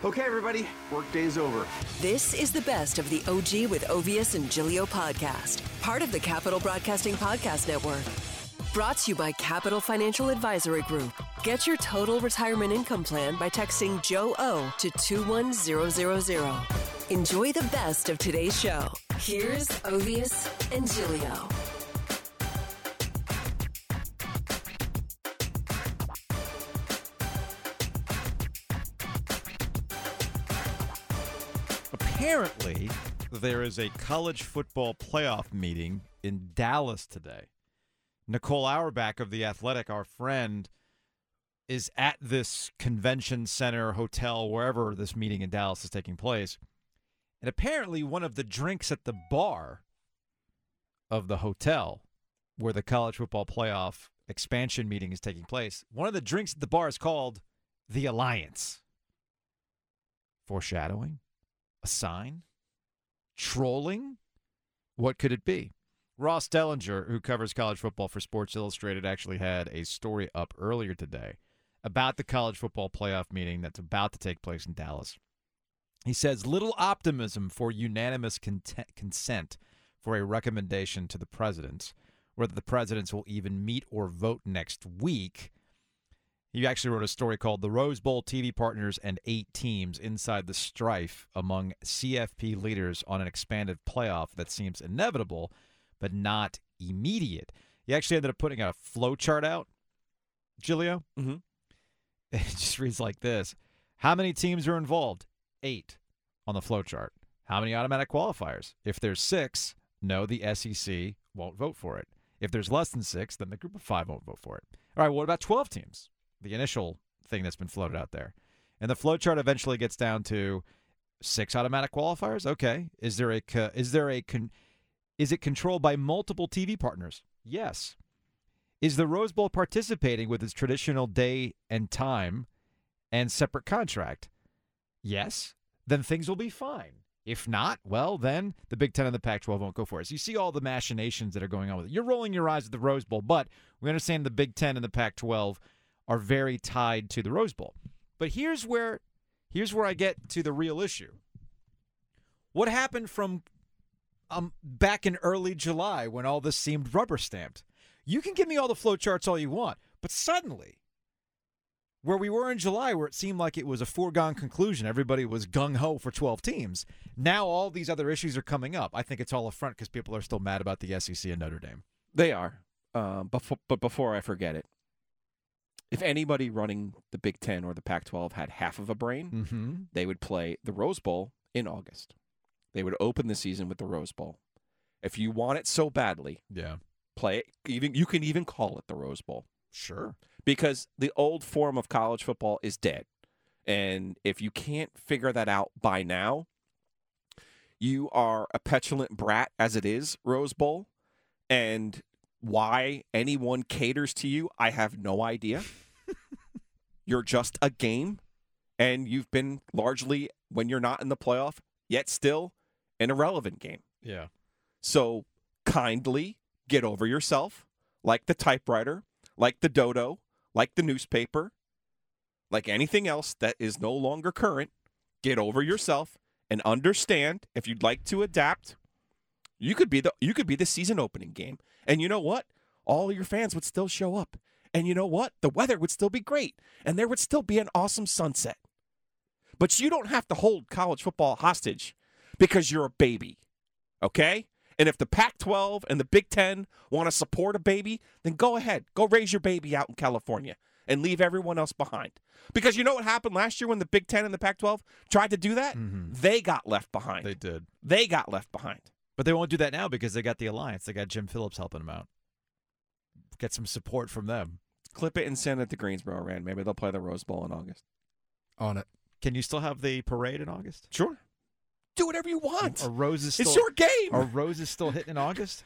Okay, everybody, workday's over. This is the best of the OG with Ovius and Giglio podcast, part of the Capital Broadcasting Podcast Network. Brought to you by Capital Financial Advisory Group. Get your total retirement income plan by texting Joe O to 21000. Enjoy the best of today's show. Here's Ovius and Giglio. Apparently, there is a college football playoff meeting in Dallas today. Nicole Auerbach of The Athletic, our friend, is at this convention center, hotel, wherever this meeting in Dallas is taking place. And apparently one of the drinks at the bar of the hotel where the college football playoff expansion meeting is taking place, one of the drinks at the bar is called The Alliance. Foreshadowing? A sign? Trolling? What could it be? Ross Dellinger, who covers college football for Sports Illustrated, actually had a story up earlier today about the college football playoff meeting that's about to take place in Dallas. He says, little optimism for unanimous consent for a recommendation to the presidents, whether the presidents will even meet or vote next week. He actually wrote a story called The Rose Bowl TV Partners and 8 Teams Inside the Strife Among CFP Leaders on an Expanded Playoff That Seems Inevitable but Not Immediate. He actually ended up putting a flow chart out, Giglio. Mm-hmm. It just reads like this. How many teams are involved? 8 on the flow chart. How many automatic qualifiers? If there's 6, no, the SEC won't vote for it. If there's less than 6, then the group of 5 won't vote for it. All right, what about 12 teams? The initial thing that's been floated out there. And the flow chart eventually gets down to 6 automatic qualifiers. Okay. Is it controlled by multiple TV partners? Yes. Is the Rose Bowl participating with its traditional day and time and separate contract? Yes. Then things will be fine. If not, well, then the Big Ten and the Pac-12 won't go for it. So you see all the machinations that are going on with it. You're rolling your eyes at the Rose Bowl, but we understand the Big Ten and the Pac-12 are very tied to the Rose Bowl. But here's where I get to the real issue. What happened from back in early July when all this seemed rubber stamped? You can give me all the flow charts all you want, but suddenly, where we were in July, where it seemed like it was a foregone conclusion, everybody was gung-ho for 12 teams, now all these other issues are coming up. I think it's all a front because people are still mad about the SEC and Notre Dame. They are. But before I forget it, if anybody running the Big Ten or the Pac-12 had half of a brain, they would play the Rose Bowl in August. They would open the season with the Rose Bowl. If you want it so badly, play it. You can even call it the Rose Bowl. Sure. Because the old form of college football is dead. And if you can't figure that out by now, you are a petulant brat as it is, Rose Bowl. And why anyone caters to you, I have no idea. You're just a game, and you've been largely, when you're not in the playoff, yet still an irrelevant game. Yeah. So kindly get over yourself, like the typewriter, like the dodo, like the newspaper, like anything else that is no longer current. Get over yourself and understand if you'd like to adapt. You could be the season opening game. And you know what? All your fans would still show up. And you know what? The weather would still be great. And there would still be an awesome sunset. But you don't have to hold college football hostage because you're a baby. Okay? And if the Pac-12 and the Big Ten want to support a baby, then go ahead. Go raise your baby out in California and leave everyone else behind. Because you know what happened last year when the Big Ten and the Pac-12 tried to do that? They got left behind. They did. They got left behind. But they won't do that now because they got the Alliance. They got Jim Phillips helping them out. Get some support from them. Clip it and send it to Greensboro, Rand. Maybe they'll play the Rose Bowl in August. On it. Can you still have the parade in August? Sure. Do whatever you want. Are roses still, it's your game. Are roses still hitting in August?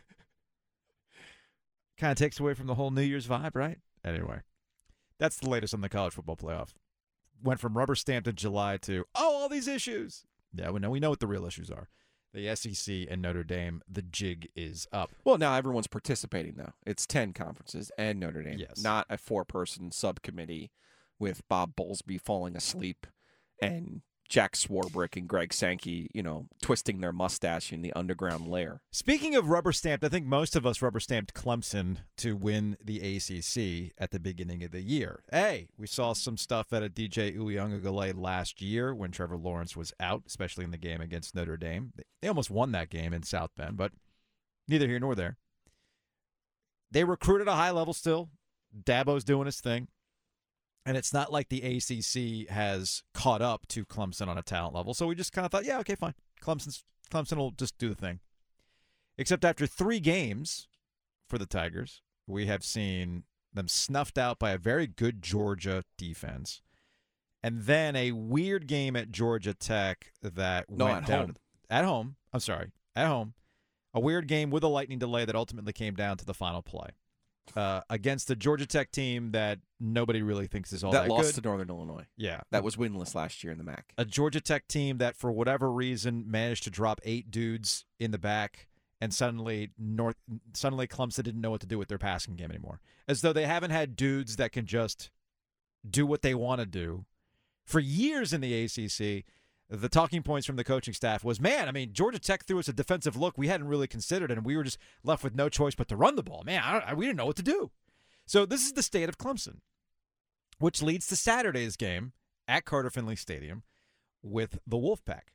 Kind of takes away from the whole New Year's vibe, right? Anyway, that's the latest on the college football playoff. Went from rubber stamped in July to, all these issues. Yeah, we know what the real issues are. The SEC and Notre Dame, the jig is up. Well, now everyone's participating, though. It's 10 conferences and Notre Dame. Yes. Not a 4-person subcommittee with Bob Bowlesby falling asleep and Jack Swarbrick and Greg Sankey, twisting their mustache in the underground lair. Speaking of rubber stamped, I think most of us rubber stamped Clemson to win the ACC at the beginning of the year. Hey, we saw some stuff out of DJ Uiagalelei last year when Trevor Lawrence was out, especially in the game against Notre Dame. They almost won that game in South Bend, but neither here nor there. They recruit at a high level still. Dabo's doing his thing. And it's not like the ACC has caught up to Clemson on a talent level. So we just kind of thought, yeah, okay, fine. Clemson will just do the thing. Except after 3 games for the Tigers, we have seen them snuffed out by a very good Georgia defense. And then a weird game at Georgia Tech that went down. At home. I'm sorry. At home. A weird game with a lightning delay that ultimately came down to the final play. Against the Georgia Tech team that nobody really thinks is all that good. That lost to Northern Illinois. Yeah. That was winless last year in the MAC. A Georgia Tech team that, for whatever reason, managed to drop 8 dudes in the back, and suddenly Clemson didn't know what to do with their passing game anymore. As though they haven't had dudes that can just do what they want to do. For years in the ACC, the talking points from the coaching staff was, Georgia Tech threw us a defensive look we hadn't really considered, and we were just left with no choice but to run the ball. We didn't know what to do. So this is the state of Clemson, which leads to Saturday's game at Carter Finley Stadium with the Wolfpack.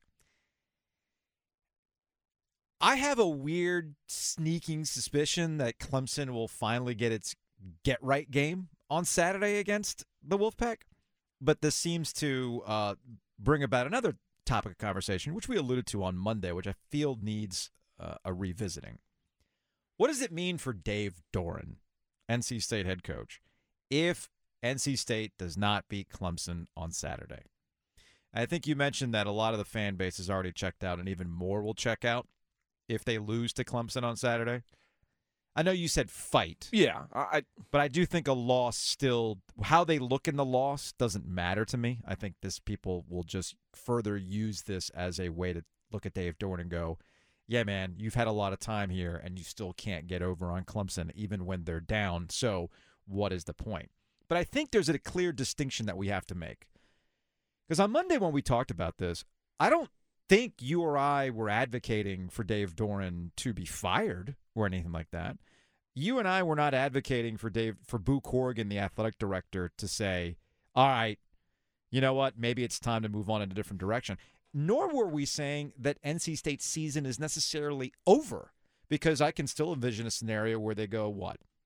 I have a weird sneaking suspicion that Clemson will finally get its get-right game on Saturday against the Wolfpack, but this seems to bring about another topic of conversation, which we alluded to on Monday, which I feel needs a revisiting. What does it mean for Dave Doeren, NC State head coach, if NC State does not beat Clemson on Saturday? I think you mentioned that a lot of the fan base is already checked out, and even more will check out if they lose to Clemson on Saturday. I know you said fight. Yeah. But I do think a loss still, how they look in the loss doesn't matter to me. I think people will just further use this as a way to look at Dave Doeren and go, yeah, man, you've had a lot of time here and you still can't get over on Clemson even when they're down. So what is the point? But I think there's a clear distinction that we have to make. Because on Monday when we talked about this, I don't think you or I were advocating for Dave Doeren to be fired or anything like that. You and I were not advocating for Boo Corrigan, the athletic director, to say, all right, you know what, maybe it's time to move on in a different direction. Nor were we saying that NC State's season is necessarily over, because I can still envision a scenario where they go,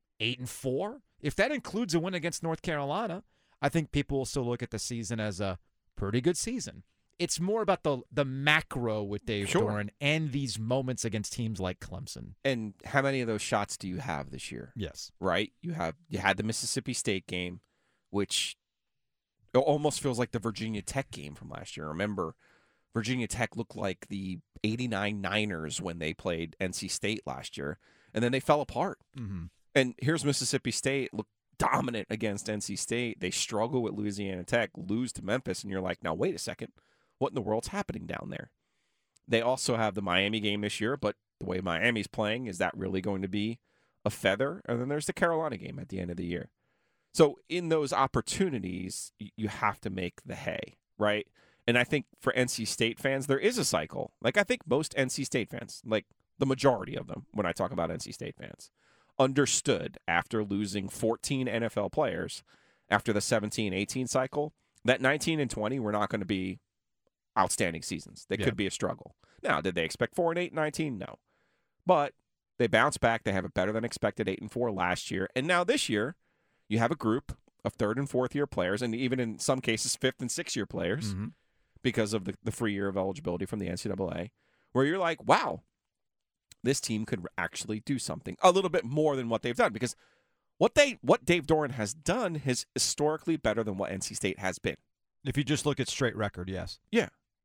8-4? If that includes a win against North Carolina, I think people will still look at the season as a pretty good season. It's more about the macro with Dave Doeren and these moments against teams like Clemson. And how many of those shots do you have this year? Yes. Right? You had the Mississippi State game, which almost feels like the Virginia Tech game from last year. Remember, Virginia Tech looked like the 89 Niners when they played NC State last year, and then they fell apart. Mm-hmm. And here's Mississippi State, look dominant against NC State. They struggle with Louisiana Tech, lose to Memphis, and you're like, now wait a second. What in the world's happening down there? They also have the Miami game this year, but the way Miami's playing, is that really going to be a feather? And then there's the Carolina game at the end of the year. So in those opportunities, you have to make the hay, right? And I think for NC State fans, there is a cycle. Like, I think most NC State fans, like the majority of them, when I talk about NC State fans, understood after losing 14 NFL players after the 17-18 cycle that 19 and 20 were not going to be outstanding seasons. They could be a struggle. Now, did they expect 4-8, 19? No. But they bounced back. They have a better than expected 8-4 last year. And now this year, you have a group of 3rd and 4th year players, and even in some cases 5th and 6th year players, because of the free year of eligibility from the NCAA, where you're like, wow, this team could actually do something a little bit more than what they've done. Because what Dave Doeren has done is historically better than what NC State has been. If you just look at straight record, yes. Yeah.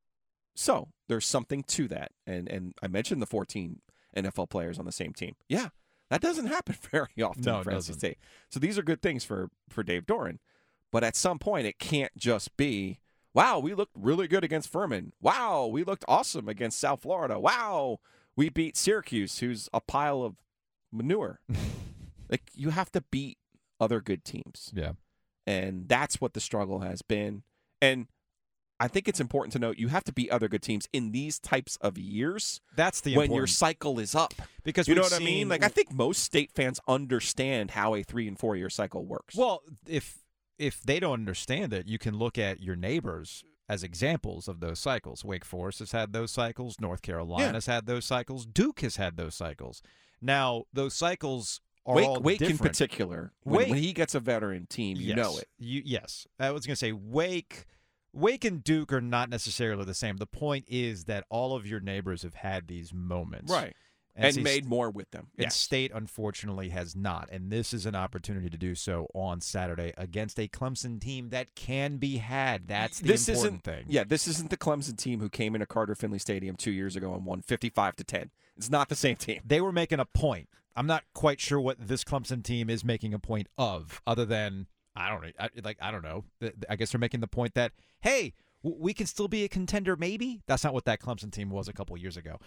So there's something to that. And I mentioned the 14 NFL players on the same team. Yeah, that doesn't happen very often for NC State. So these are good things for Dave Doeren. But at some point, it can't just be, wow, we looked really good against Furman. Wow, we looked awesome against South Florida. Wow, we beat Syracuse, who's a pile of manure. Like, you have to beat other good teams. Yeah. And that's what the struggle has been. And I think it's important to note you have to beat other good teams in these types of years. That's the when important. your cycle is up. Because you know we've what I mean? seen- Like I think most state fans understand how a 3 and 4 year cycle works. Well, if they don't understand it, you can look at your neighbors as examples of those cycles. Wake Forest has had those cycles. North Carolina's had those cycles. Duke has had those cycles. Now, those cycles are all Wake in different. particular, Wake- when he gets a veteran team, you know it. Yes. I was going to say Wake and Duke are not necessarily the same. The point is that all of your neighbors have had these moments. Right. And NC made more with them. And State, unfortunately, has not. And this is an opportunity to do so on Saturday against a Clemson team that can be had. That's the important thing. Yeah, this isn't the Clemson team who came into Carter Finley Stadium 2 years ago and won 55-10. It's not the same team. They were making a point. I'm not quite sure what this Clemson team is making a point of, other than I don't know. I guess they're making the point that, hey, we can still be a contender, maybe. That's not what that Clemson team was a couple years ago.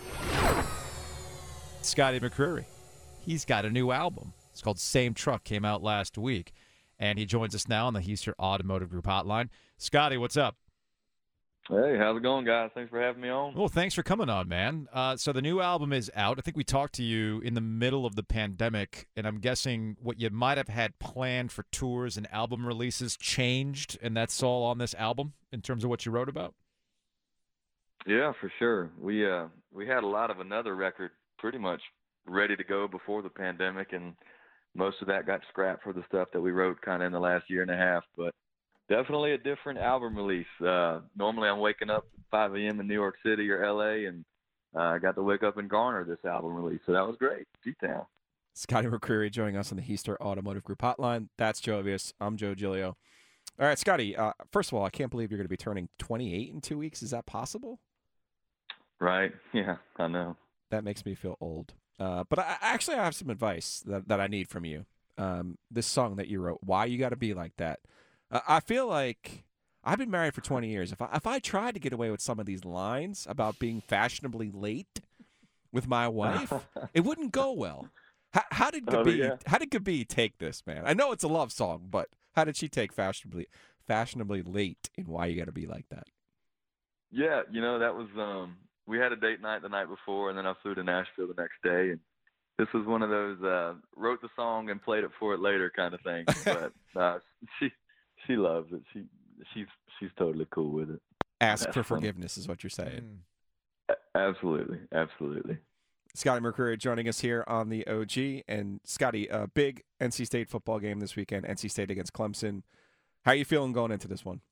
Scotty McCreery, he's got a new album. It's called Same Truck, came out last week, and he joins us now on the Heister Automotive Group hotline. Scotty, what's up? Hey, how's it going, guys? Thanks for having me on. Well, thanks for coming on, man. So the new album is out. I think we talked to you in the middle of the pandemic, and I'm guessing what you might have had planned for tours and album releases changed, and that's all on this album in terms of what you wrote about? Yeah, for sure. We had a lot of another record pretty much ready to go before the pandemic, and most of that got scrapped for the stuff that we wrote kind of in the last year and a half. But definitely a different album release. Normally I'm waking up at 5 a.m. in New York City or L.A., and I got to wake up in Garner this album release, so that was great. G-Town. Scotty McCreery joining us on the Heister Automotive Group hotline. That's Joe Ovies. I'm Joe Giglio. All right, Scotty, first of all, I can't believe you're going to be turning 28 in 2 weeks. Is that possible? Right. Yeah, I know. That makes me feel old. But I actually have some advice that I need from you. This song that you wrote, Why You Gotta Be Like That. I feel like I've been married for 20 years. If I tried to get away with some of these lines about being fashionably late with my wife, it wouldn't go well. How did Gabi take this, man? I know it's a love song, but how did she take fashionably late and Why You Gotta Be Like That? Yeah, that was we had a date night the night before, and then I flew to Nashville the next day, and this was one of those wrote the song and played it for it later kind of thing. But she loves it. She's totally cool with it. Ask for forgiveness is what you're saying. Absolutely. Scotty McCreery joining us here on the OG. And Scotty, a big NC State football game this weekend, NC State against Clemson. How are you feeling going into this one?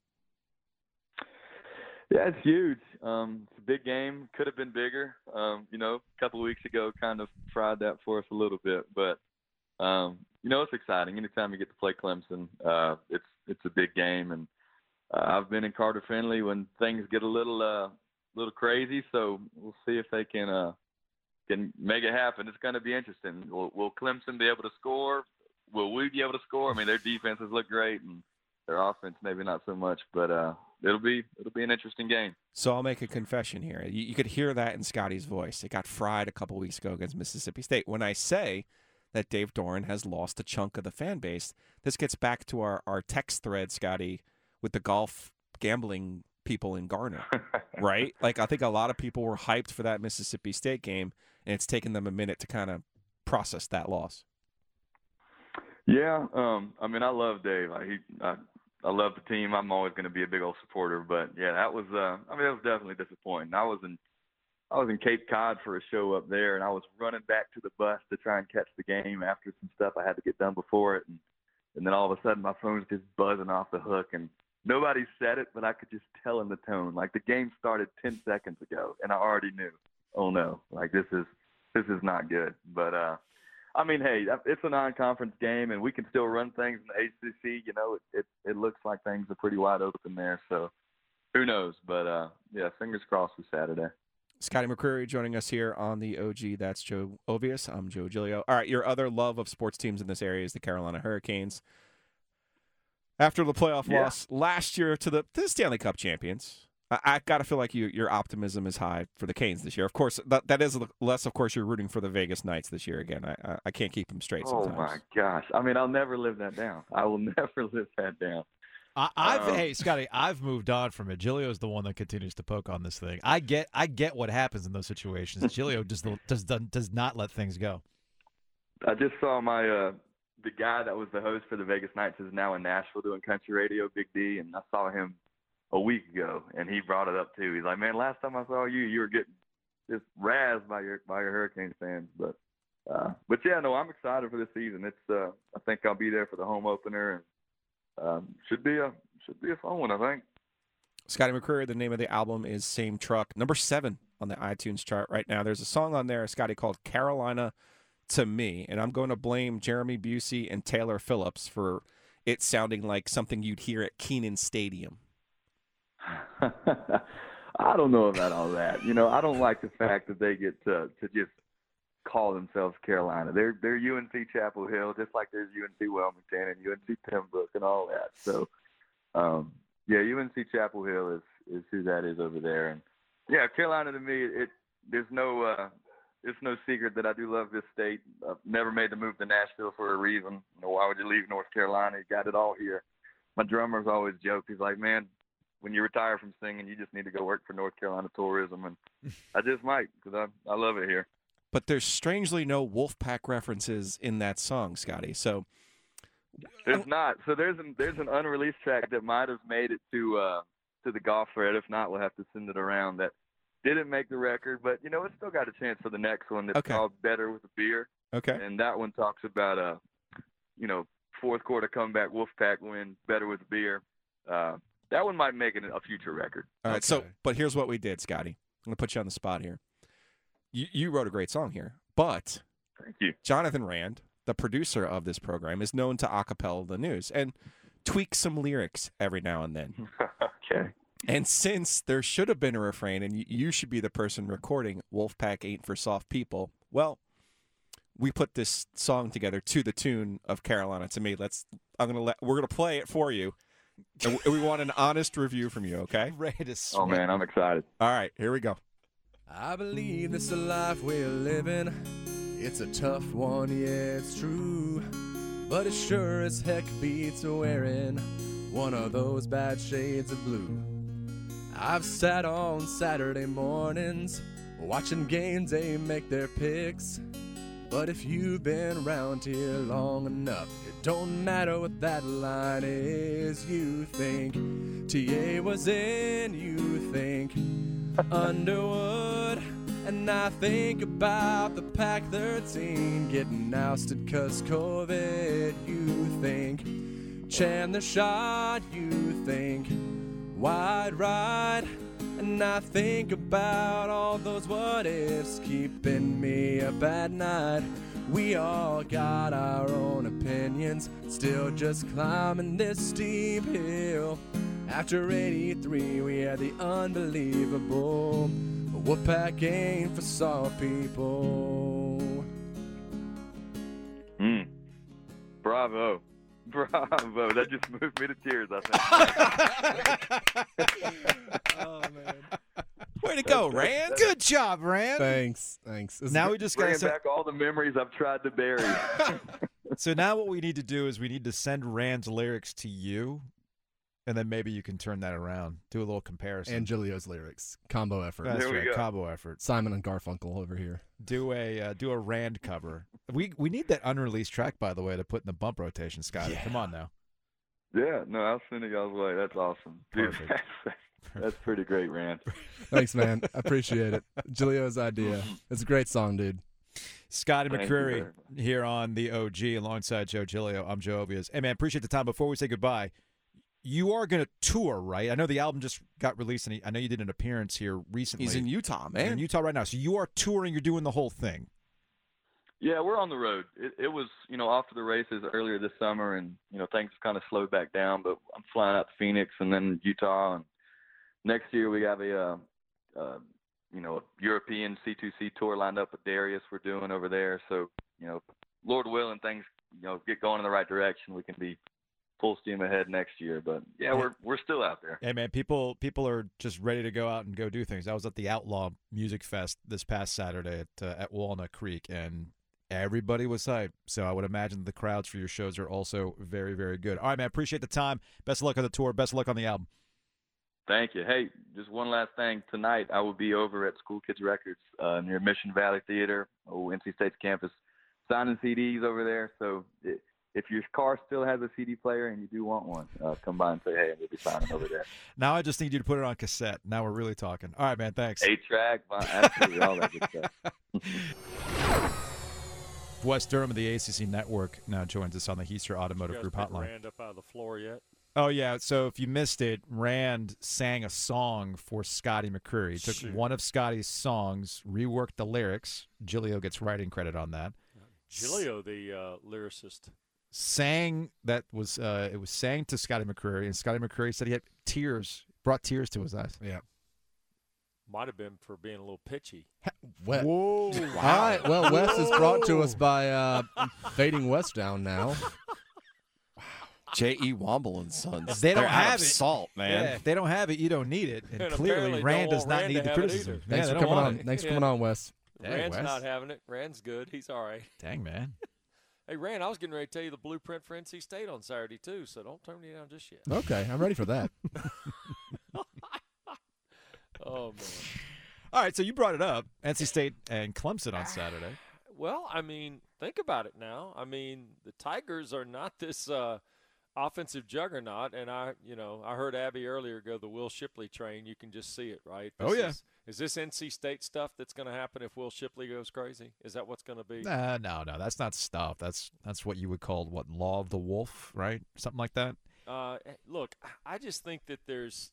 Yeah, it's huge. It's a big game. Could have been bigger. A couple of weeks ago kind of fried that for us a little bit. But, it's exciting. Anytime you get to play Clemson, it's a big game. And I've been in Carter Finley when things get a little crazy. So we'll see if they can make it happen. It's going to be interesting. Will Clemson be able to score? Will we be able to score? I mean, their defenses look great, and their offense maybe not so much. But it'll be an interesting game. So I'll make a confession here. You could hear that in Scotty's voice. It got fried a couple weeks ago against Mississippi State. When I say that Dave Doeren has lost a chunk of the fan base, this gets back to our text thread, Scotty, with the golf gambling people in Garner, right? Like, I think a lot of people were hyped for that Mississippi State game, and it's taken them a minute to kind of process that loss. Yeah, I love Dave. I love the team. I'm always going to be a big old supporter. But yeah, that was definitely disappointing. I was in Cape Cod for a show up there, and I was running back to the bus to try and catch the game after some stuff I had to get done before it, and then all of a sudden my phone's just buzzing off the hook, and nobody said it, but I could just tell in the tone. Like, the game started 10 seconds ago, and I already knew, oh no, like this is not good. But hey, it's a non-conference game, and we can still run things in the ACC. It looks like things are pretty wide open there. So who knows? But yeah, fingers crossed for Saturday. Scotty McCreery joining us here on the OG. That's Joe Ovies. I'm Joe Giglio. All right, your other love of sports teams in this area is the Carolina Hurricanes. After the playoff loss last year to the Stanley Cup champions, I got to feel like your optimism is high for the Canes this year. Of course, that is less. Of course, you're rooting for the Vegas Knights this year again. I can't keep them straight sometimes. Oh my gosh! I'll never live that down. I will never live that down. Hey, Scotty, I've moved on from it. Giglio's the one that continues to poke on this thing. I get what happens in those situations. Giglio does not let things go. I just saw the guy that was the host for the Vegas Knights is now in Nashville doing country radio, Big D, and I saw him a week ago, and he brought it up too. He's like, "Man, last time I saw you, you were getting just razzed by your Hurricanes fans." But yeah, no, I'm excited for this season. It's I think I'll be there for the home opener, and should be a fun one, I think. Scotty McCreery, the name of the album is Same Truck, number 7 on the iTunes chart right now. There's a song on there, Scotty, called Carolina to Me, and I'm going to blame Jeremy Busey and Taylor Phillips for it sounding like something you'd hear at Kenan Stadium. I don't know about all that. I don't like the fact that they get to just call themselves Carolina. They're UNC Chapel Hill, just like there's UNC Wilmington and UNC Pembroke and all that. So, yeah, UNC Chapel Hill is who that is over there. And yeah, Carolina to me, it's no secret that I do love this state. I've never made the move to Nashville for a reason. Why would you leave North Carolina? You got it all here. My drummer's always joked. He's like, "Man, when you retire from singing, you just need to go work for North Carolina Tourism." And I just might, because I love it here. But there's strangely no Wolfpack references in that song, Scotty. So there's not. So there's an unreleased track that might have made it to the golf thread. If not, we'll have to send it around. That didn't make the record, but it's still got a chance for the next one. That's called Better with a Beer. Okay. And that one talks about fourth quarter comeback Wolfpack win, Better with a Beer. That one might make it a future record. All right. So, but here's what we did, Scotty. I'm gonna put you on the spot here. You wrote a great song here, but thank you. Jonathan Rand, the producer of this program, is known to acapella the news and tweak some lyrics every now and then. Okay. And since there should have been a refrain, and you should be the person recording "Wolfpack Ain't for Soft People," well, we put this song together to the tune of "Carolina to Me." We're gonna play it for you, and we want an honest review from you. Okay? Oh man, I'm excited. All right, here we go. I believe this is a life we're living. It's a tough one, yeah, it's true. But it sure as heck beats wearing one of those bad shades of blue. I've sat on Saturday mornings watching games they make their picks. But if you've been around here long enough, it don't matter what that line is. You think TA was in, you think Underwood, and I think about the Pac-13 getting ousted 'cause COVID. You think Chandler shot, you think wide right, and I think about all those what-ifs keeping me up at night. We all got our own opinions, still just climbing this steep hill. After 83, we had the unbelievable Wolfpack ain't for soft people. Bravo. Bravo. That just moved me to tears, I think. Oh, man. Way to go, Rand. Good job, Rand. Thanks. Now we just got Bringing to back all the memories I've tried to bury. So now what we need to do is we need to send Rand's lyrics to you, and then maybe you can turn that around, do a little comparison. And Giglio's lyrics. Combo effort. That's There we right, go. combo effort. Simon and Garfunkel over here. Do a Rand cover. We need that unreleased track, by the way, to put in the bump rotation, Scotty. Yeah. Come on now. Yeah, no, I'll send it y'all's way. That's awesome. Dude, Perfect. that's pretty great, Rand. Thanks, man. I appreciate it. Giglio's idea. It's a great song, dude. Scotty Thank you McCreery very much. here on the OG alongside Joe Giglio. I'm Joe Ovias. Hey, man, appreciate the time. Before we say goodbye, you are going to tour, right? I know the album just got released, and I know you did an appearance here recently. He's in Utah, You're man. in Utah right now. So you are touring. You're doing the whole thing. Yeah, we're on the road. It was, off to the races earlier this summer, and, things kind of slowed back down, but I'm flying out to Phoenix and then Utah. And next year we have a European C2C tour lined up with Darius we're doing over there. So, Lord willing, things, get going in the right direction. We can be full steam ahead next year. But, yeah, we're still out there. Hey, man, people are just ready to go out and go do things. I was at the Outlaw Music Fest this past Saturday at Walnut Creek, and Everybody was hyped. So I would imagine the crowds for your shows are also very, very good. All right, man. Appreciate the time. Best of luck on the tour. Best of luck on the album. Thank you. Hey, just one last thing. Tonight I will be over at School Kids Records near Mission Valley Theater, NC State's campus, signing CDs over there. So if your car still has a CD player and you do want one, come by and say, hey, we'll be signing over there. Now I just need you to put it on cassette. Now we're really talking. All right, man. Thanks. 8-track, absolutely, all that good stuff. Wes Durham of the ACC Network now joins us on the Heister Automotive Group hotline. Rand up out of the floor yet? Oh, yeah. So if you missed it, Rand sang a song for Scotty McCreery. He took one of Scotty's songs, reworked the lyrics. Giglio gets writing credit on that. Giglio, the lyricist. Sang that was it was sang to Scotty McCreery, and Scotty McCreery said he had tears, brought tears to his eyes. Yeah. Might have been for being a little pitchy. Whoa. Wow. All right. Well, Wes is brought to us by Fading West Down now. J.E. Womble and Sons. They don't They're have out of it. salt, man. Yeah, if they don't have it, you don't need it. And clearly, apparently Rand don't does want not Rand need to the have it criticism. either. Yeah, Thanks they for don't coming want on. it. Thanks for Yeah. coming on, Wes. Dang, Rand's Wes. not having it. Rand's good. He's all right. Dang, man. Hey, Rand, I was getting ready to tell you the blueprint for NC State on Saturday, too, so don't turn me down just yet. Okay, I'm ready for that. Oh, man. All right, so you brought it up. NC State and Clemson on Saturday. Well, I mean, think about it now. I mean, the Tigers are not this offensive juggernaut, and I heard Abby earlier go the Will Shipley train. You can just see it, right? Is this NC State stuff that's going to happen if Will Shipley goes crazy? Is that what's going to be? No, that's not stuff. That's what you would call law of the wolf, right? Something like that. Look, I just think that there's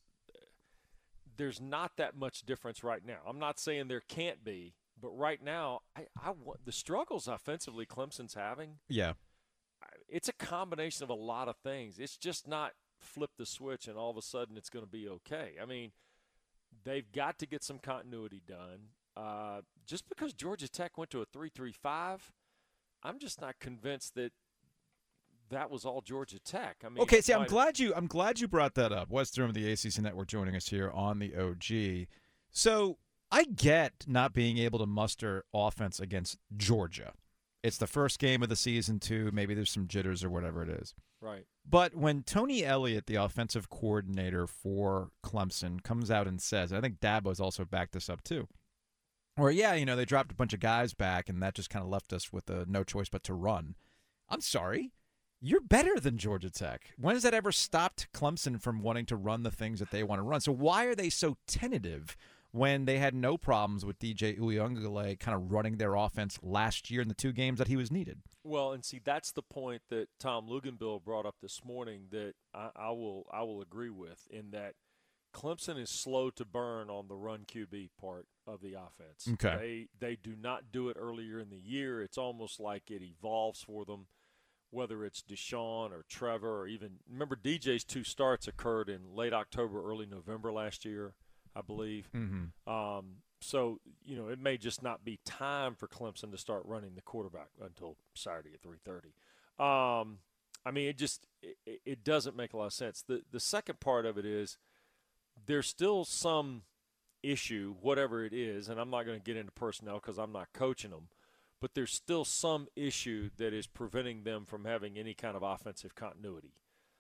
not that much difference right now. I'm not saying there can't be, but right now, I want the struggles offensively Clemson's having. Yeah. It's a combination of a lot of things. It's just not flip the switch and all of a sudden it's going to be okay. I mean, they've got to get some continuity done. Just because Georgia Tech went to a 3-3-5, I'm just not convinced that was all Georgia Tech. I mean, okay, see, I'm glad you brought that up. Wes Durham of the ACC Network joining us here on the OG. So I get not being able to muster offense against Georgia. It's the first game of the season, too. Maybe there's some jitters or whatever it is. Right. But when Tony Elliott, the offensive coordinator for Clemson, comes out and says, and I think Dabo's also backed this up, too, where, they dropped a bunch of guys back, and that just kind of left us with no choice but to run. I'm sorry. You're better than Georgia Tech. When has that ever stopped Clemson from wanting to run the things that they want to run? So why are they so tentative when they had no problems with DJ Uiagalelei kind of running their offense last year in the 2 games that he was needed? Well, and see, that's the point that Tom Luginbill brought up this morning that I will agree with, in that Clemson is slow to burn on the run QB part of the offense. Okay. They do not do it earlier in the year. It's almost like it evolves for them, whether it's Deshaun or Trevor or even – remember, DJ's 2 starts occurred in late October, early November last year, I believe. Mm-hmm. So, it may just not be time for Clemson to start running the quarterback until Saturday at 3:30. I mean, it doesn't make a lot of sense. The second part of it is there's still some issue, whatever it is, and I'm not going to get into personnel because I'm not coaching them, but there's still some issue that is preventing them from having any kind of offensive continuity.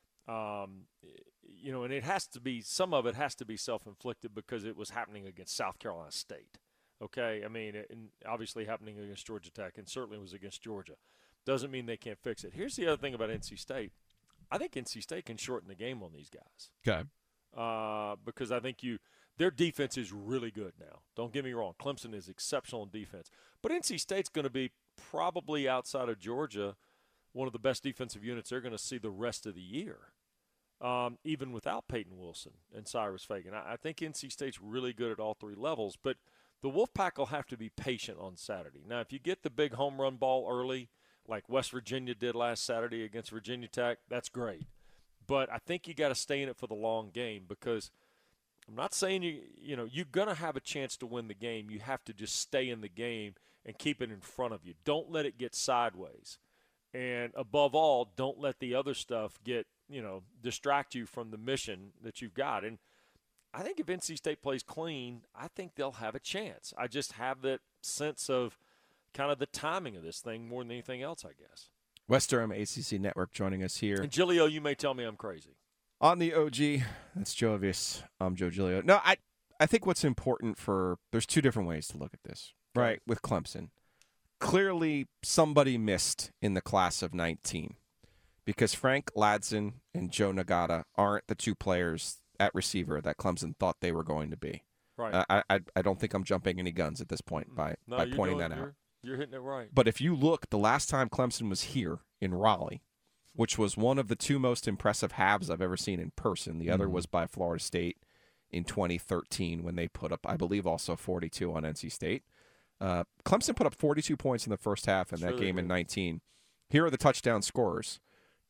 And it has to be – some of it has to be self-inflicted because it was happening against South Carolina State, okay? I mean, and obviously happening against Georgia Tech, and certainly was against Georgia. Doesn't mean they can't fix it. Here's the other thing about NC State. I think NC State can shorten the game on these guys. Okay. Because I think their defense is really good now. Don't get me wrong. Clemson is exceptional in defense. But NC State's going to be probably outside of Georgia one of the best defensive units they're going to see the rest of the year, even without Peyton Wilson and Cyrus Fagan. I think NC State's really good at all 3 levels, but the Wolfpack will have to be patient on Saturday. Now, if you get the big home run ball early, like West Virginia did last Saturday against Virginia Tech, that's great. But I think you got to stay in it for the long game, because I'm not saying you're going to have a chance to win the game. You have to just stay in the game and keep it in front of you. Don't let it get sideways. And above all, don't let the other stuff distract you from the mission that you've got. And I think if NC State plays clean, I think they'll have a chance. I just have that sense of kind of the timing of this thing more than anything else, I guess. West Durham ACC Network joining us here. And Giglio, you may tell me I'm crazy. On the OG, that's Joe Ovius. I'm Joe Giglio. No, I think what's important there's two different ways to look at this, right, with Clemson. Clearly, somebody missed in the class of 19 because Frank Ladson and Joe Nagata aren't the two players at receiver that Clemson thought they were going to be. Right. I don't think I'm jumping any guns at this point by pointing that out. You're hitting it right. But if you look, the last time Clemson was here in Raleigh, which was one of the two most impressive halves I've ever seen in person. The other was by Florida State in 2013 when they put up, I believe, also 42 on NC State. Clemson put up 42 points in the first half in that game in 19. Here are the touchdown scorers.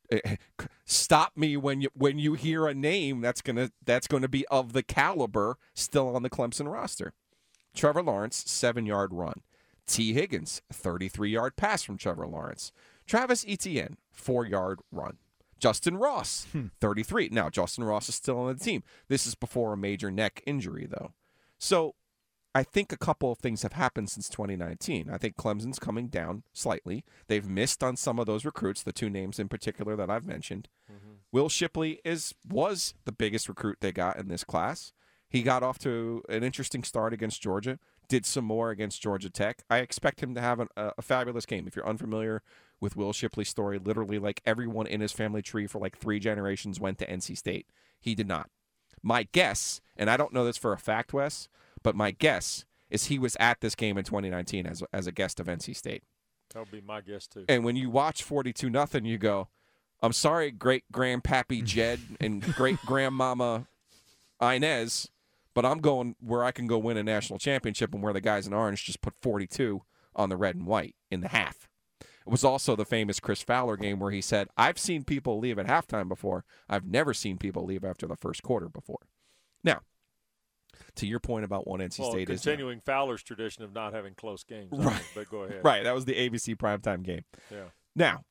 Stop me when you hear a name that's gonna be of the caliber still on the Clemson roster. Trevor Lawrence, 7-yard run. T. Higgins, 33-yard pass from Trevor Lawrence. Travis Etienne, 4-yard run. Justin Ross, 33. Now, Justin Ross is still on the team. This is before a major neck injury, though. So I think a couple of things have happened since 2019. I think Clemson's coming down slightly. They've missed on some of those recruits, the two names in particular that I've mentioned. Will Shipley was the biggest recruit they got in this class. He got off to an interesting start against Georgia, did some more against Georgia Tech. I expect him to have a fabulous game. If you're unfamiliar with Will Shipley's story, literally like everyone in his family tree for like 3 generations went to NC State. He did not. My guess, and I don't know this for a fact, Wes, but my guess is he was at this game in 2019 as a guest of NC State. That would be my guess, too. And when you watch 42-0, you go, I'm sorry, great-grandpappy Jed and great-grandmama Inez, but I'm going where I can go win a national championship and where the guys in orange just put 42 on the red and white in the half. It was also the famous Chris Fowler game where he said, I've seen people leave at halftime before. I've never seen people leave after the first quarter before. Now, to your point about what NC State is continuing Fowler's tradition of not having close games. Right. But go ahead. Right. That was the ABC primetime game. Yeah. Now,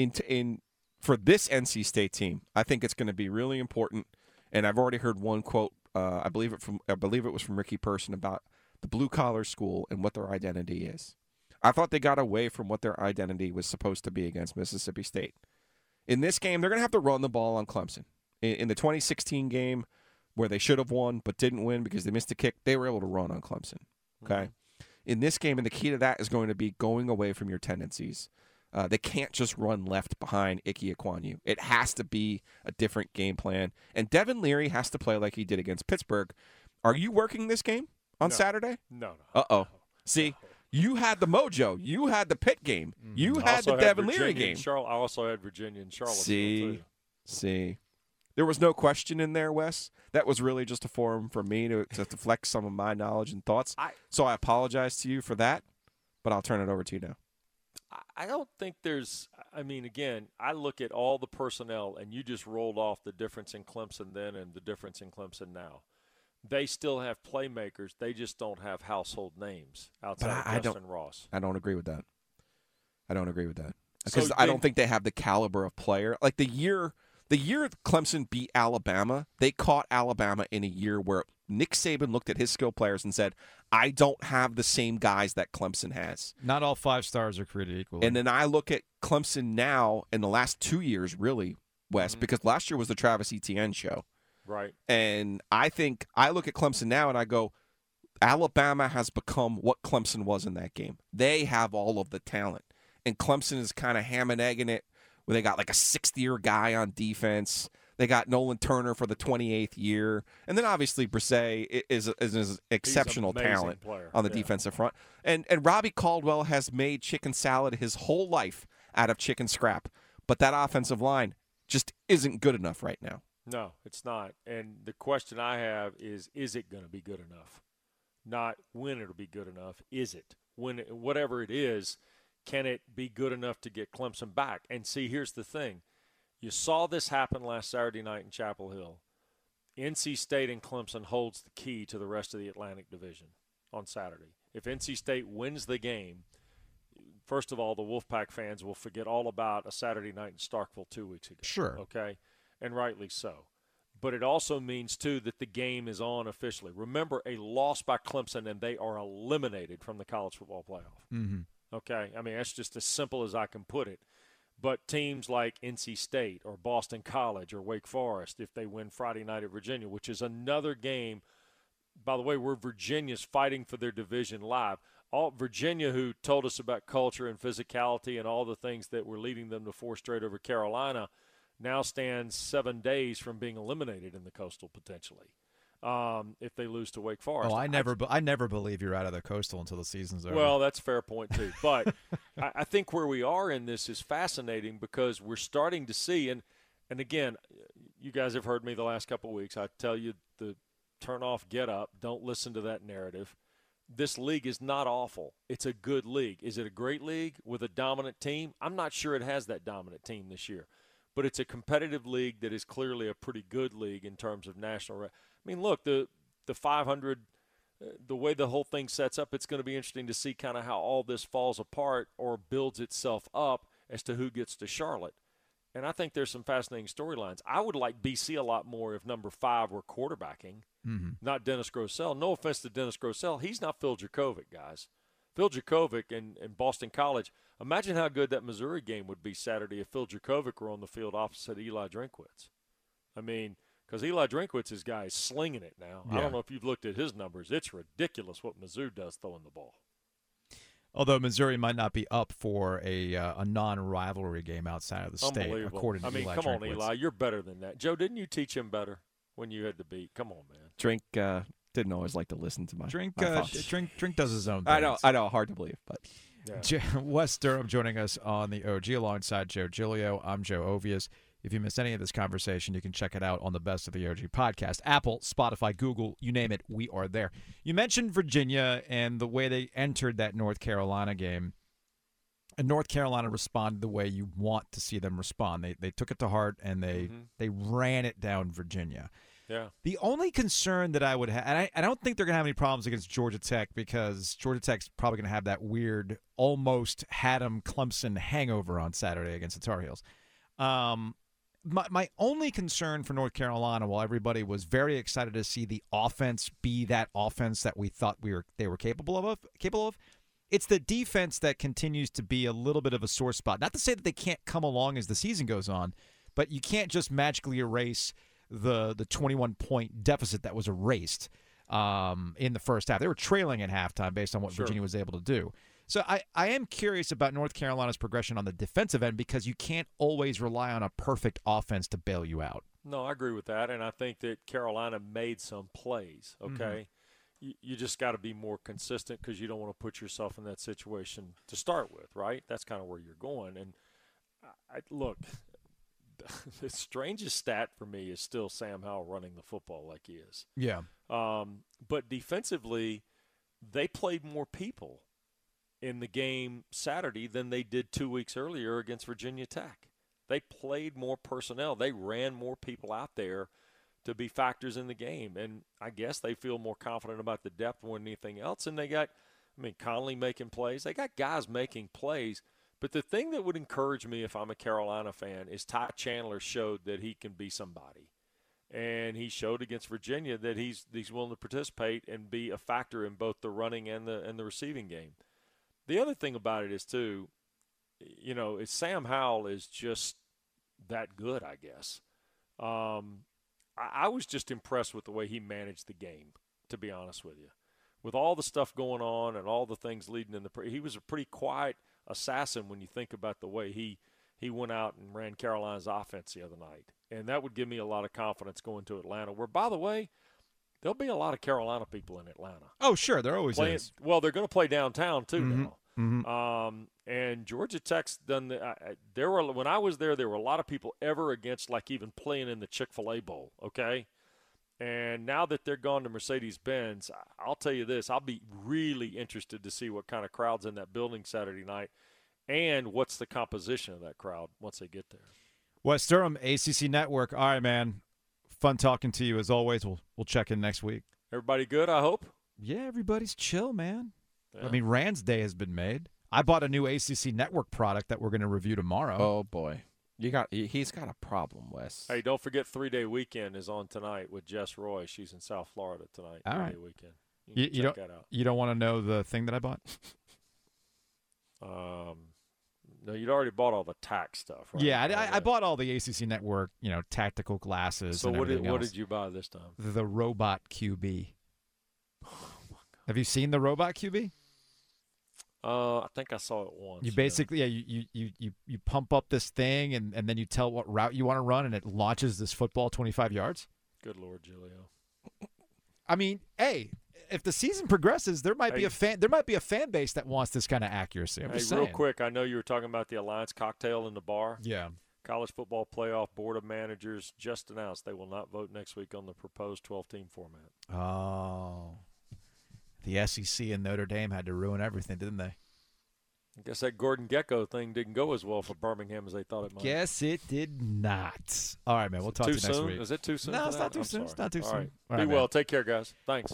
for this NC State team, I think it's going to be really important. And I've already heard one quote. I believe it was from Ricky Person about the blue collar school and what their identity is. I thought they got away from what their identity was supposed to be against Mississippi State. In this game, they're going to have to run the ball on Clemson. In the 2016 game, where they should have won but didn't win because they missed a kick, they were able to run on Clemson. Okay, in this game, and the key to that is going to be going away from your tendencies. They can't just run left behind Ike Ekwonu. It has to be a different game plan. And Devin Leary has to play like he did against Pittsburgh. Are you working this game on Saturday? No. Uh-oh. See, you had the mojo. You had the Pitt game. You had the Devin Leary game. I also had Virginia and Charlottesville, too. See. There was no question in there, Wes. That was really just a forum for me to flex some of my knowledge and thoughts. So I apologize to you for that, but I'll turn it over to you now. I don't think there's – I mean, again, I look at all the personnel, and you just rolled off the difference in Clemson then and the difference in Clemson now. They still have playmakers. They just don't have household names outside of Justin Ross. I don't agree with that. Because I don't think they have the caliber of player. Like the year Clemson beat Alabama, they caught Alabama in a year where Nick Saban looked at his skill players and said, I don't have the same guys that Clemson has. Not all 5 stars are created equally. And then I look at Clemson now in the last 2 years, really, Wes, because last year was the Travis Etienne show. Right. And I think I look at Clemson now and I go, Alabama has become what Clemson was in that game. They have all of the talent. And Clemson is kind of ham and egging it where they got like a 6th-year guy on defense. They got Nolan Turner for the 28th year. And then obviously Brisset is an exceptional talent on the defensive front. And Robbie Caldwell has made chicken salad his whole life out of chicken scrap. But that offensive line just isn't good enough right now. No, it's not. And the question I have is it going to be good enough? Not when it'll be good enough. Is it? Whatever it is, can it be good enough to get Clemson back? And see, here's the thing. You saw this happen last Saturday night in Chapel Hill. NC State and Clemson holds the key to the rest of the Atlantic Division on Saturday. If NC State wins the game, first of all, the Wolfpack fans will forget all about a Saturday night in Starkville 2 weeks ago. Sure. Okay? And rightly so. But it also means, too, that the game is on officially. Remember, a loss by Clemson, and they are eliminated from the college football playoff. Mm-hmm. Okay, I mean that's just as simple as I can put it. But teams like NC State or Boston College or Wake Forest, if they win Friday night at Virginia, which is another game, by the way, where Virginia's fighting for their division live. All Virginia, who told us about culture and physicality and all the things that were leading them to 4 straight over Carolina, now stands 7 days from being eliminated in the Coastal potentially. If they lose to Wake Forest. Oh, I never believe you're out of the Coastal until the season's over. Well, that's a fair point too. But I think where we are in this is fascinating because we're starting to see, and again, you guys have heard me the last couple of weeks. I tell you the turn off, get up, don't listen to that narrative. This league is not awful. It's a good league. Is it a great league with a dominant team? I'm not sure it has that dominant team this year. But it's a competitive league that is clearly a pretty good league in terms of national. I mean, look, the 500, the way the whole thing sets up, it's going to be interesting to see kind of how all this falls apart or builds itself up as to who gets to Charlotte. And I think there's some fascinating storylines. I would like BC a lot more if number 5 were quarterbacking, not Dennis Grosel. No offense to Dennis Grosel. He's not Phil Jurkovec, guys. Phil Jurkovec and Boston College. Imagine how good that Missouri game would be Saturday if Phil Jurkovec were on the field opposite Eli Drinkwitz. I mean, because Eli Drinkwitz's guy is slinging it now. Yeah. I don't know if you've looked at his numbers. It's ridiculous what Mizzou does throwing the ball. Although Missouri might not be up for a non-rivalry game outside of the state, according to Eli Drinkwitz. Come on, Eli. You're better than that. Joe, didn't you teach him better when you had to beat? Come on, man. Drink didn't always like to listen to my Drink does his own thing. I know, hard to believe, but yeah. Wes Durham joining us on the OG alongside Joe Giglio. I'm Joe Ovies. If you missed any of this conversation, you can check it out on the Best of the OG podcast. Apple, Spotify, Google, you name it, we are there. You mentioned Virginia and the way they entered that North Carolina game. And North Carolina responded the way you want to see them respond. They took it to heart, and they ran it down Virginia. Yeah. The only concern that I would have, and I don't think they're going to have any problems against Georgia Tech because Georgia Tech's probably going to have that weird, almost Haddam-Clemson hangover on Saturday against the Tar Heels. My only concern for North Carolina, while everybody was very excited to see the offense be that offense that we thought they were capable of, it's the defense that continues to be a little bit of a sore spot. Not to say that they can't come along as the season goes on, but you can't just magically erase the 21-point deficit that was erased in the first half. They were trailing at halftime based on what Virginia was able to do. So I am curious about North Carolina's progression on the defensive end because you can't always rely on a perfect offense to bail you out. No, I agree with that, and I think that Carolina made some plays, okay? You just got to be more consistent because you don't want to put yourself in that situation to start with, right? That's kind of where you're going. And, look, the strangest stat for me is still Sam Howell running the football like he is. Yeah. But defensively, they played more people in the game Saturday than they did 2 weeks earlier against Virginia Tech. They played more personnel. They ran more people out there to be factors in the game. And I guess they feel more confident about the depth more than anything else. And they got, Conley making plays. They got guys making plays. But the thing that would encourage me if I'm a Carolina fan is Ty Chandler showed that he can be somebody. And he showed against Virginia that he's willing to participate and be a factor in both the running and the receiving game. The other thing about it is, too, is Sam Howell is just that good, I guess. I was just impressed with the way he managed the game, to be honest with you. With all the stuff going on and all the things leading in he was a pretty quiet assassin when you think about the way he went out and ran Carolina's offense the other night. And that would give me a lot of confidence going to Atlanta, where, by the way, there'll be a lot of Carolina people in Atlanta. Oh, sure. There always is. Well, they're going to play downtown, too, now. And Georgia Tech's done when I was there were a lot of people ever against, like, even playing in the Chick-fil-A Bowl, okay? And now that they're gone to Mercedes-Benz, I'll tell you this, I'll be really interested to see what kind of crowd's in that building Saturday night and what's the composition of that crowd once they get there. Wes Durham, ACC Network. All right, man. Fun talking to you as always. We'll check in next week. Everybody good, I hope? Yeah, everybody's chill, man. Yeah. Rand's Day has been made. I bought a new ACC Network product that we're going to review tomorrow. Oh, boy. He's got a problem, Wes. Hey, don't forget 3-Day Weekend is on tonight with Jess Roy. She's in South Florida tonight. All right. 3-Day Weekend. You check that out. You don't want to know the thing that I bought? No, you'd already bought all the tax stuff, right? Yeah, I bought all the ACC Network, tactical glasses. So and what everything else. did you buy this time? The Robot QB. Have you seen the Robot QB? I think I saw it once. You basically, you pump up this thing, and then you tell what route you want to run, and it launches this football 25 yards. Good Lord, Julio. I mean, hey, if the season progresses, there might be a fan base that wants this kind of accuracy. I'm just saying. Real quick, I know you were talking about the Alliance cocktail in the bar. Yeah. College Football Playoff Board of Managers just announced they will not vote next week on the proposed 12-team format. Oh. The SEC and Notre Dame had to ruin everything, didn't they? I guess that Gordon Gekko thing didn't go as well for Birmingham as they thought it might. Guess it did not. All right, man. We'll talk to you next week. Is it too soon? No, for it's that? not too I'm soon. sorry. It's not too All soon. right. All Be right, well. man. Take care, guys. Thanks.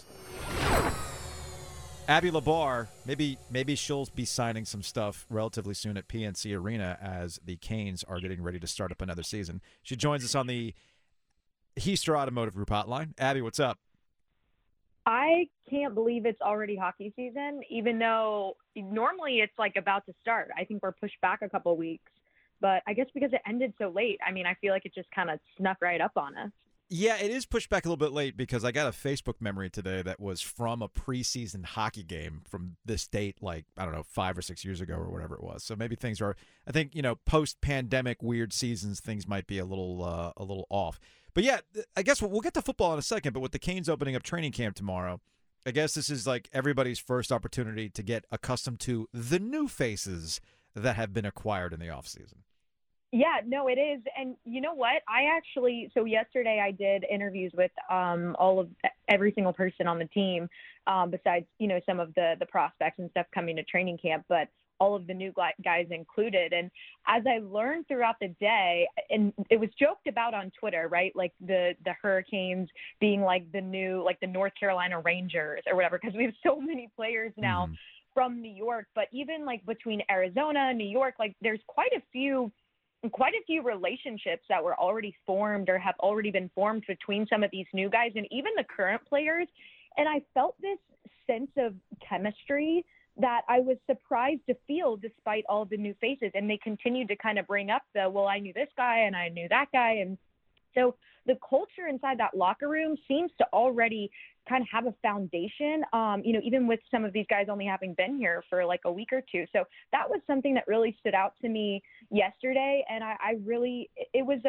Abby Labar, maybe she'll be signing some stuff relatively soon at PNC Arena as the Canes are getting ready to start up another season. She joins us on the Heister Automotive Group hotline. Abby, what's up? I can't believe it's already hockey season, even though normally it's like about to start. I think we're pushed back a couple of weeks, but I guess because it ended so late, I mean, I feel like it just kind of snuck right up on us. Yeah, it is pushed back a little bit late because I got a Facebook memory today that was from a preseason hockey game from this date, like, I don't know, 5 or 6 years ago or whatever it was. So maybe things are, I think, post-pandemic weird seasons, things might be a little off. But yeah, I guess we'll get to football in a second, but with the Canes opening up training camp tomorrow, I guess this is like everybody's first opportunity to get accustomed to the new faces that have been acquired in the offseason. Yeah, no, it is. And you know what? So yesterday I did interviews with every single person on the team, besides, some of the prospects and stuff coming to training camp, but all of the new guys included. And as I learned throughout the day, and it was joked about on Twitter, right? Like the Hurricanes being like the new, like the North Carolina Rangers or whatever, because we have so many players now from New York. But even like between Arizona, New York, like there's quite a few relationships that were already formed or have already been formed between some of these new guys and even the current players. And I felt this sense of chemistry that I was surprised to feel despite all the new faces. And they continued to kind of bring up I knew this guy and I knew that guy. And so the culture inside that locker room seems to already kind of have a foundation, even with some of these guys only having been here for like a week or two. So that was something that really stood out to me yesterday. And it was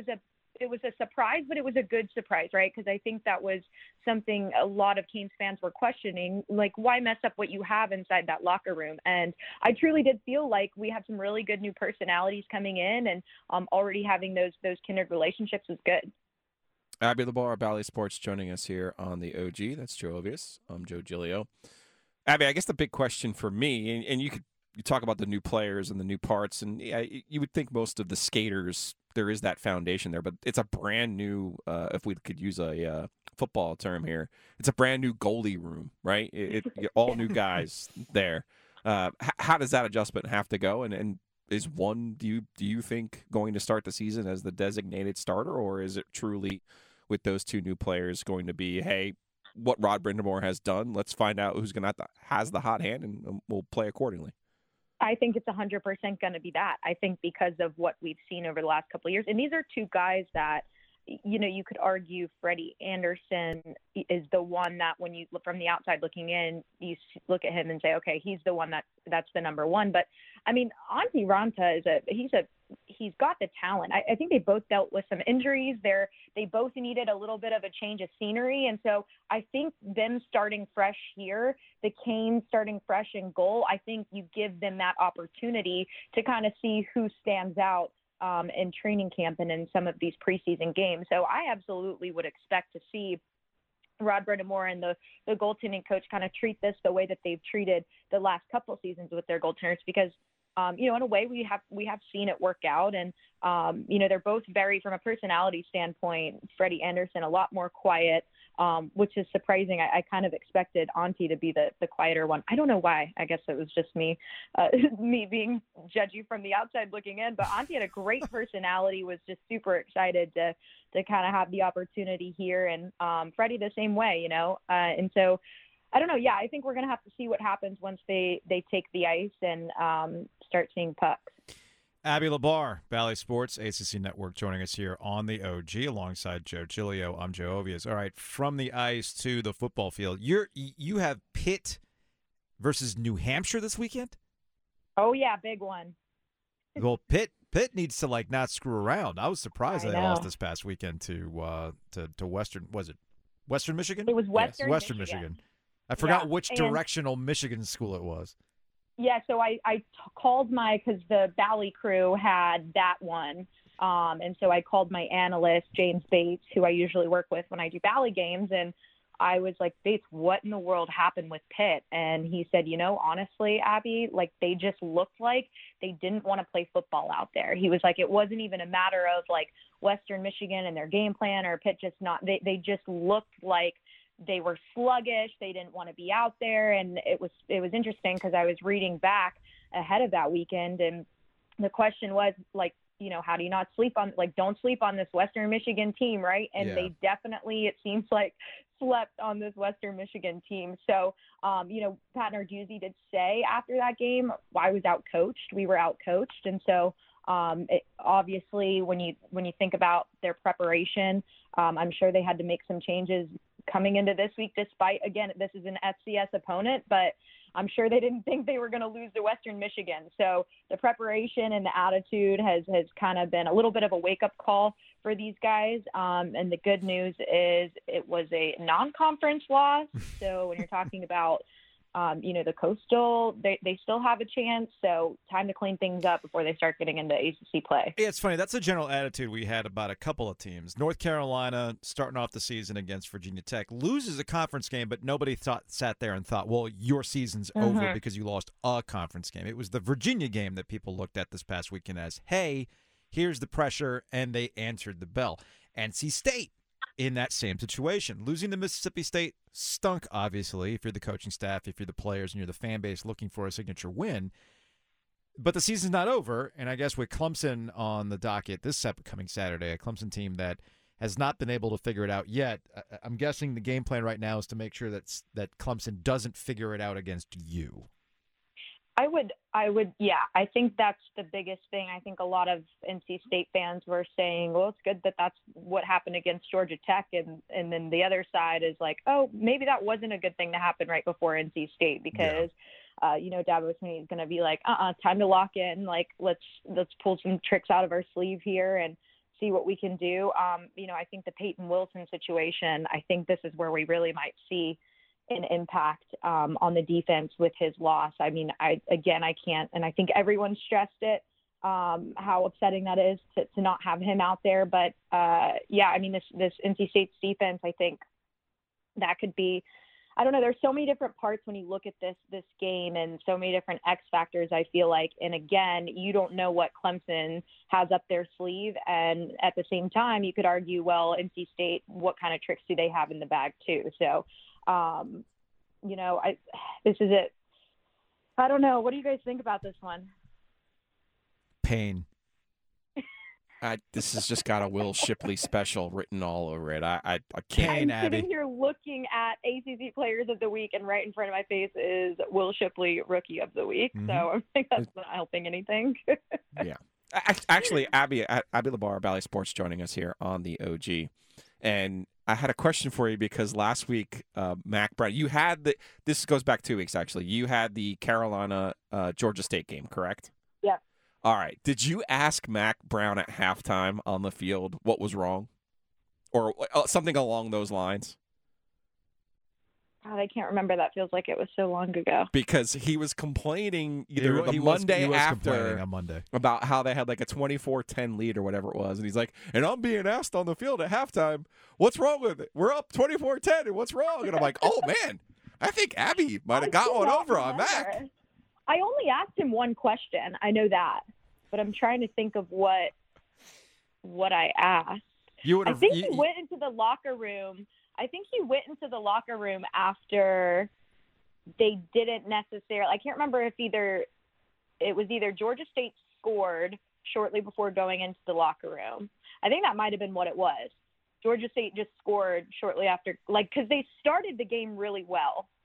a surprise, but it was a good surprise, right? Because I think that was something a lot of Canes fans were questioning, like, why mess up what you have inside that locker room? And I truly did feel like we have some really good new personalities coming in, and already having those kindred relationships was good. Abby Labar, Bally Sports, joining us here on the OG. That's Joe Ovius. I'm Joe Giglio. Abby, I guess the big question for me, and you talk about the new players and the new parts, and you would think most of the skaters, there is that foundation there, but it's a brand new, if we could use a football term here, it's a brand new goalie room, right? It all new guys there. How does that adjustment have to go? And is one, do you think, going to start the season as the designated starter, or is it truly with those two new players going to be, hey, what Rod Brind'Amour has done, let's find out who's has the hot hand, and we'll play accordingly? I think it's 100% going to be that. I think because of what we've seen over the last couple of years, and these are two guys that, you could argue Freddie Anderson is the one that when you look from the outside looking in, you look at him and say, okay, he's the one that's the number one. But I mean, Antti Raanta he's got the talent. I think they both dealt with some injuries there. They both needed a little bit of a change of scenery. And so I think them starting fresh here, the Canes starting fresh in goal, I think you give them that opportunity to kind of see who stands out in training camp and in some of these preseason games. So I absolutely would expect to see Rod Brind'Amour and the goaltending coach kind of treat this the way that they've treated the last couple seasons with their goaltenders, because in a way we have seen it work out. And they're both very, from a personality standpoint, Freddie Anderson a lot more quiet, which is surprising. I kind of expected Antti to be the quieter one. I don't know why. I guess it was just me being judgy from the outside looking in. But Antti had a great personality, was just super excited to kind of have the opportunity here. And Freddie the same way, and so I don't know. Yeah, I think we're going to have to see what happens once they take the ice and start seeing pucks. Abby LeBar, Bally Sports, ACC Network, joining us here on the OG alongside Joe Giglio. I'm Joe Ovies. All right, from the ice to the football field. You have Pitt versus New Hampshire this weekend? Oh, yeah, big one. Well, Pitt needs to not screw around. I was surprised they lost this past weekend to Western. Was it Western Michigan? It was Western Michigan. I forgot which directional Michigan school it was. Yeah, so I called because the Bally crew had that one. And so I called my analyst, James Bates, who I usually work with when I do Bally games. And I was like, Bates, what in the world happened with Pitt? And he said, honestly, Abby, they just looked like they didn't want to play football out there. He was like, it wasn't even a matter of Western Michigan and their game plan or Pitt just not, they just looked like they were sluggish. They didn't want to be out there. And it was interesting because I was reading back ahead of that weekend. And the question was how do you not sleep on, don't sleep on this Western Michigan team, right? And they definitely, it seems like, slept on this Western Michigan team. So, Pat Narduzzi did say after that game, I was outcoached. We were outcoached. And so, obviously, when you think about their preparation, I'm sure they had to make some changes coming into this week, despite, again, this is an FCS opponent, but I'm sure they didn't think they were going to lose to Western Michigan. So the preparation and the attitude has kind of been a little bit of a wake-up call for these guys. And the good news is it was a non-conference loss. So when you're talking about, the Coastal, they still have a chance. So time to clean things up before they start getting into ACC play. Yeah, it's funny. That's a general attitude we had about a couple of teams. North Carolina, starting off the season against Virginia Tech, loses a conference game, but nobody sat there and thought, well, your season's over because you lost a conference game. It was the Virginia game that people looked at this past weekend as, hey, here's the pressure, and they answered the bell. NC State in that same situation. Losing to Mississippi State stunk, obviously, if you're the coaching staff, if you're the players, and you're the fan base looking for a signature win. But the season's not over, and I guess with Clemson on the docket this coming Saturday, a Clemson team that has not been able to figure it out yet, I'm guessing the game plan right now is to make sure that Clemson doesn't figure it out against you. I would, yeah. I think that's the biggest thing. I think a lot of NC State fans were saying, well, it's good that that's what happened against Georgia Tech. And then the other side is like, oh, maybe that wasn't a good thing to happen right before NC State because, Dabo Swinney is going to be like, time to lock in. Let's pull some tricks out of our sleeve here and see what we can do. I think the Peyton Wilson situation, I think this is where we really might see an impact on the defense with his loss. I mean, I can't, and I think everyone stressed it, how upsetting that is to not have him out there. But this NC State's defense, I think that could be, I don't know. There's so many different parts when you look at this game and so many different X factors, I feel like. And again, you don't know what Clemson has up their sleeve. And at the same time, you could argue, well, NC State, what kind of tricks do they have in the bag too? So, this is it. I don't know. What do you guys think about this one? Pain. This has just got a Will Shipley special written all over it. I can't. I'm sitting here looking at ACC Players of the Week, and right in front of my face is Will Shipley Rookie of the Week. Mm-hmm. So I think that's not helping anything. Yeah. Actually, Abby LeBar, Bally Sports, joining us here on the OG. And I had a question for you because last week, Mac Brown, you had this goes back 2 weeks, actually. You had the Carolina Georgia State game, correct? Yeah. All right. Did you ask Mac Brown at halftime on the field what was wrong? Or something along those lines? God, I can't remember. That feels like it was so long ago. Because he was complaining Monday after on Monday about how they had like a 24-10 lead or whatever it was. And he's like, and I'm being asked on the field at halftime, what's wrong with it? We're up 24-10 and what's wrong? And I'm like, oh, man, I think Abby might have got one over on Mac. I only asked him one question. I know that. But I'm trying to think of what I asked. I think he went into the locker room. I think he went into the locker room after they didn't necessarily – I can't remember if it was either Georgia State scored shortly before going into the locker room. I think that might have been what it was. Georgia State just scored shortly after – because they started the game really well.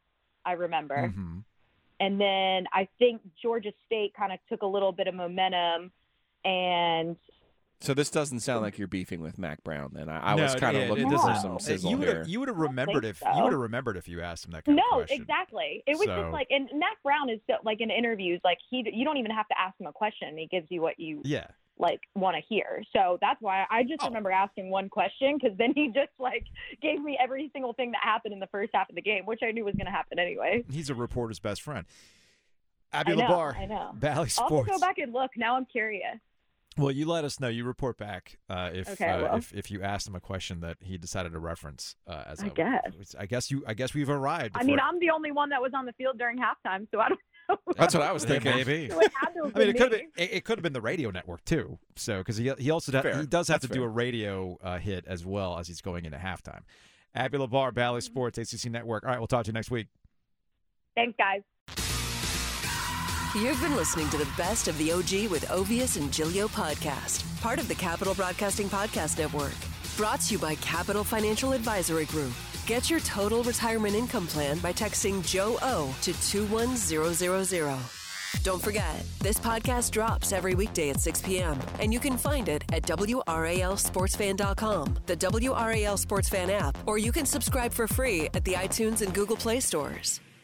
I remember. Mm-hmm. And then I think Georgia State kind of took a little bit of momentum, and So this doesn't sound like you're beefing with Mac Brown. Then I was No, kind yeah, of looking it for doesn't. some sizzle You here. would have remembered think if so. you would have remembered if you asked him that kind of no, question. exactly. It was So- just like, and Mac Brown is so, like in interviews, like you don't even have to ask him a question. He gives you what you Yeah. like want to hear. So that's why I just remember asking one question, because then he just like gave me every single thing that happened in the first half of the game, which I knew was going to happen anyway. He's a reporter's best friend. Abby I know, LeBar, I know. Bally I'll Sports. have to go back and look. Now I'm curious. Well, you let us know. You report back Okay, I will. if you asked him a question that he decided to reference as I a. guess. I guess we've arrived. I mean, I'm the only one that was on the field during halftime, so I don't know. That's what I was thinking. Maybe. So it had to have I mean, been it could have been the radio network too. So because he also Fair. he does have That's to do fair. a radio hit as well as he's going into halftime. Abby LeBar, Bally Sports, ACC Network. All right, we'll talk to you next week. Thanks, guys. You've been listening to the best of the OG with Ovius and Giglio podcast, part of the Capital Broadcasting Podcast Network. Brought to you by Capital Financial Advisory Group. Get your total retirement income plan by texting Joe O to 21000. Don't forget, this podcast drops every weekday at 6 p.m., and you can find it at WRALSportsFan.com, the WRAL Sports Fan app, or you can subscribe for free at the iTunes and Google Play stores.